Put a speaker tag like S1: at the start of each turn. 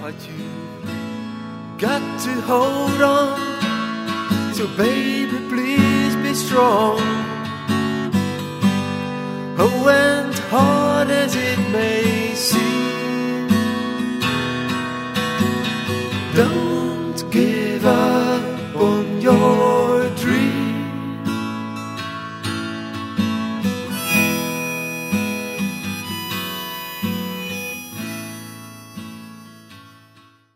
S1: but you got to hold on. So baby, please be strong. Oh, and hard as it may seem, don't